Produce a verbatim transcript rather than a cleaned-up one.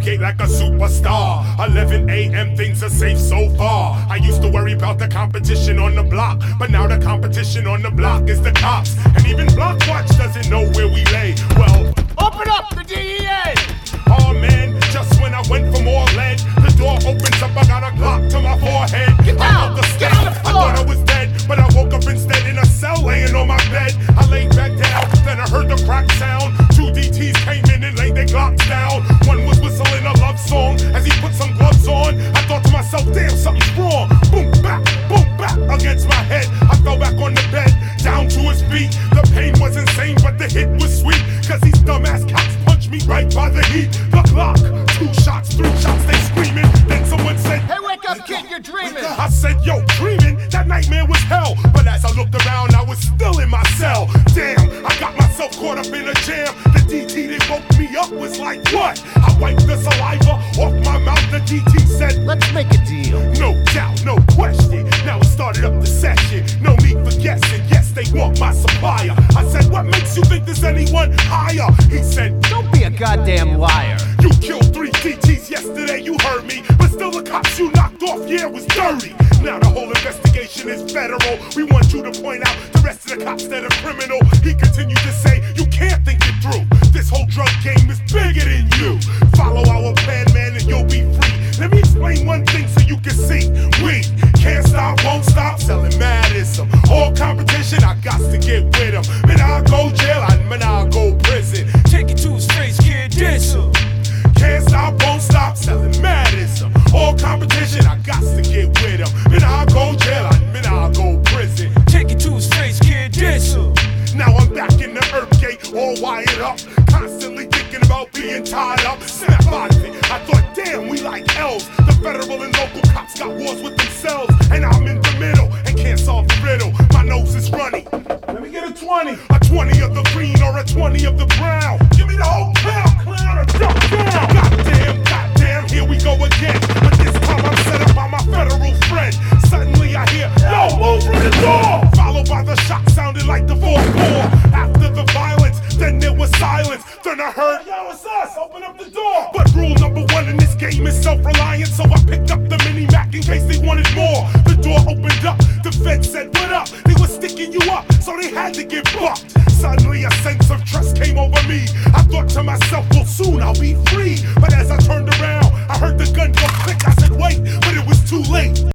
gate like a superstar. eleven a m things are safe so far. I used to worry about the competition on the block, but now the competition on the block is the cops. And even Blockwatch doesn't know where we lay. Well, open up the D E A! Oh man, just when I went for more lead, the door opens up, I got a Glock to my forehead. Get down! I Get on the floor! I thought I was dead, but I woke up instead in a cell laying on my bed. I laid back down, then I heard the crack sound. Two D Ts came in and laid their Glocks down. One was whistling a love song as he put some gloves on. I thought to myself, damn, something's wrong. Boom, back, boom, back against my head. I fell back on the bed, down to his feet. The pain was insane, but the hit was sweet, cause these dumbass cops punched me right by the heat. The clock, two shots, three shots, they screaming. Then someone said, hey, wake up, kid, you're dreaming. I said, yo, dreaming? That nightmare was hell. But as I looked around, I was still in my cell. Damn, I got myself caught up in a jam. The D T that woke me up was like, what? I wiped the saliva off my mouth. The D T said, let's make a deal. No doubt, no question. Now it started up the session. No need for guessing. Yes, they want my supplier. I said, what makes you think there's anyone higher? He said, don't be a goddamn liar. You killed three D Ts yesterday, you heard me. But still the cops you knocked off, yeah, was dirty. Now the whole investigation is federal. We want you to point out the rest of the cops that are criminal. He continued to say, you can't think it through. This whole drug game is bigger than you. Follow our plan, man, and you'll be free. Let me explain one thing so you can see. We can't stop, won't stop selling madism. All competition, I got to get with them. Man, I'll go jail, and man, I'll go prison. Take it to his face, kid, diss him. Can't stop, won't stop selling madism. All competition, I got to get with them. Man, I'll go jail, and man, I'll go prison. Take it to his face, kid, diss him. Now I'm back in the herb gate, all wired up. Constantly thinking about being tied up. Snap out of it. I thought, damn, we like elves. The federal and local cops got wars with themselves. And I'm in the middle and can't solve the riddle. My nose is runny. Let me get a twenty. A twenty of the green or a twenty of the brown. Give me the whole count. Clown or drop down. Goddamn, goddamn, here we go again. But this time I'm set up by my federal friend. Suddenly I hear, no, move from the door. Followed by the shot sounding like the fourth war. After the violence, then there was silence. Then I heard, yo, it's us, open up the door. But rule number one in this game is self-reliance. So I picked up the mini-Mac in case they wanted more. The door opened up, the feds said, what up? They were sticking you up, so they had to get bucked. Suddenly a sense of trust came over me. I thought to myself, well soon I'll be free.